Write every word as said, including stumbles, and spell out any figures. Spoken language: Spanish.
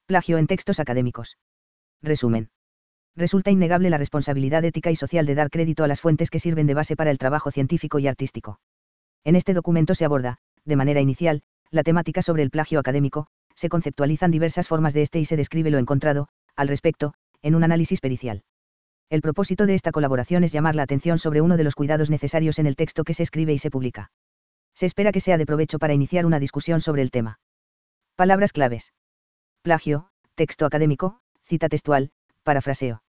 Plagio en textos académicos. Resumen. Resulta innegable la responsabilidad ética y social de dar crédito a las fuentes que sirven de base para el trabajo científico y artístico. En este documento se aborda, de manera inicial, la temática sobre el plagio académico, se conceptualizan diversas formas de este y se describe lo encontrado, al respecto, en un análisis pericial. El propósito de esta colaboración es llamar la atención sobre uno de los cuidados necesarios en el texto que se escribe y se publica. Se espera que sea de provecho para iniciar una discusión sobre el tema. Palabras claves. Plagio, texto académico, cita textual, parafraseo.